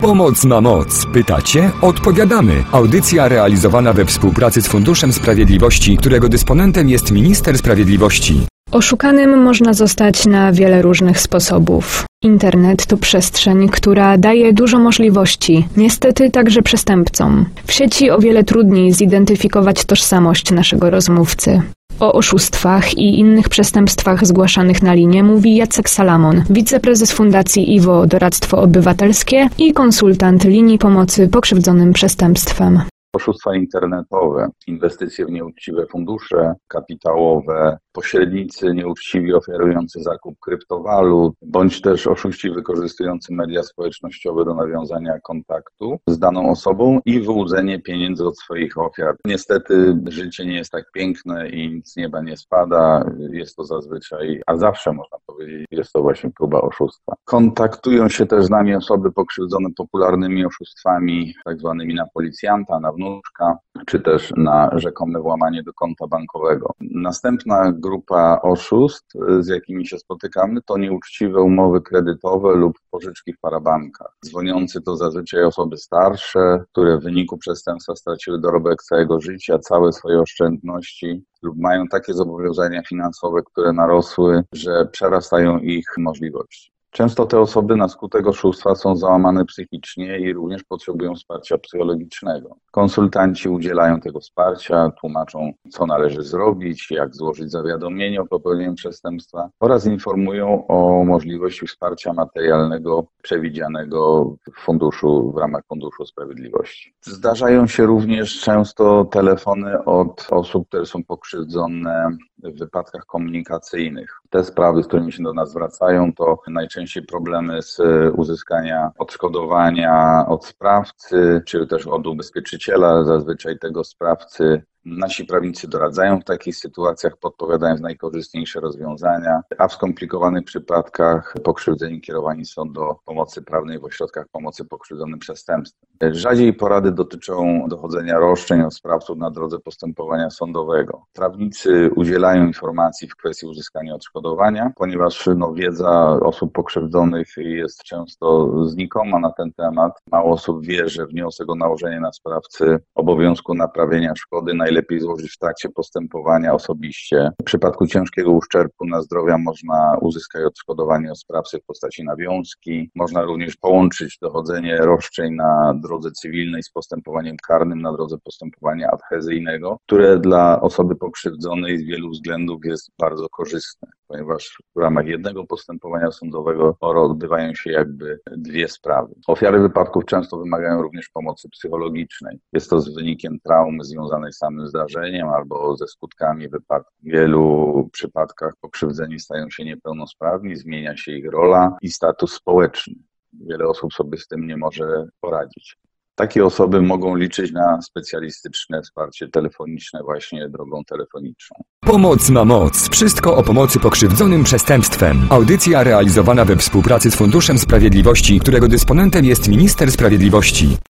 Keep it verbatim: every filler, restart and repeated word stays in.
Pomoc ma moc. Pytacie? Odpowiadamy. Audycja realizowana we współpracy z Funduszem Sprawiedliwości, którego dysponentem jest Minister Sprawiedliwości. Oszukanym można zostać na wiele różnych sposobów. Internet to przestrzeń, która daje dużo możliwości, niestety także przestępcom. W sieci o wiele trudniej zidentyfikować tożsamość naszego rozmówcy. O oszustwach i innych przestępstwach zgłaszanych na linię mówi Jacek Salamon, wiceprezes Fundacji I W O Doradztwo Obywatelskie i konsultant linii pomocy pokrzywdzonym przestępstwem. Oszustwa internetowe, inwestycje w nieuczciwe fundusze kapitałowe, pośrednicy nieuczciwi oferujący zakup kryptowalut, bądź też oszuści wykorzystujący media społecznościowe do nawiązania kontaktu z daną osobą i wyłudzenie pieniędzy od swoich ofiar. Niestety życie nie jest tak piękne i nic z nieba nie spada. Jest to zazwyczaj, a zawsze można powiedzieć, jest to właśnie próba oszustwa. Kontaktują się też z nami osoby pokrzywdzone popularnymi oszustwami, tak zwanymi na policjanta, na wnuczka, czy też na rzekome włamanie do konta bankowego. Następna grupa oszustw, z jakimi się spotykamy, to nieuczciwe umowy kredytowe lub pożyczki w parabankach. Dzwoniący to zazwyczaj osoby starsze, które w wyniku przestępstwa straciły dorobek całego życia, całe swoje oszczędności lub mają takie zobowiązania finansowe, które narosły, że przerastają ich możliwości. Często te osoby na skutek oszustwa są załamane psychicznie i również potrzebują wsparcia psychologicznego. Konsultanci udzielają tego wsparcia, tłumaczą, co należy zrobić, jak złożyć zawiadomienie o popełnieniu przestępstwa oraz informują o możliwości wsparcia materialnego przewidzianego w funduszu, w ramach Funduszu Sprawiedliwości. Zdarzają się również często telefony od osób, które są pokrzywdzone w wypadkach komunikacyjnych. Te sprawy, z którymi się do nas zwracają, to najczęściej problemy z uzyskania odszkodowania od sprawcy, czy też od ubezpieczyciela, zazwyczaj tego sprawcy. Nasi prawnicy doradzają w takich sytuacjach, podpowiadając najkorzystniejsze rozwiązania, a w skomplikowanych przypadkach pokrzywdzeni kierowani są do pomocy prawnej w ośrodkach pomocy pokrzywdzonym przestępstwem. Rzadziej porady dotyczą dochodzenia roszczeń od sprawców na drodze postępowania sądowego. Prawnicy udzielają informacji w kwestii uzyskania odszkodowania, ponieważ no, wiedza osób pokrzywdzonych jest często znikoma na ten temat. Mało osób wie, że wniosek o nałożenie na sprawcy obowiązku naprawienia szkody najlepiej złożyć w trakcie postępowania osobiście. W przypadku ciężkiego uszczerbku na zdrowiu można uzyskać odszkodowanie od sprawcy w postaci nawiązki. Można również połączyć dochodzenie roszczeń na drodze cywilnej z postępowaniem karnym na drodze postępowania adhezyjnego, które dla osoby pokrzywdzonej z wielu względów jest bardzo korzystne, ponieważ w ramach jednego postępowania sądowego odbywają się jakby dwie sprawy. Ofiary wypadków często wymagają również pomocy psychologicznej. Jest to z wynikiem traumy związanej z samym zdarzeniem albo ze skutkami wypadku. W wielu przypadkach pokrzywdzeni stają się niepełnosprawni, zmienia się ich rola i status społeczny. Wiele osób sobie z tym nie może poradzić. Takie osoby mogą liczyć na specjalistyczne wsparcie telefoniczne właśnie drogą telefoniczną. Pomoc ma moc. Wszystko o pomocy pokrzywdzonym przestępstwem. Audycja realizowana we współpracy z Funduszem Sprawiedliwości, którego dysponentem jest Minister Sprawiedliwości.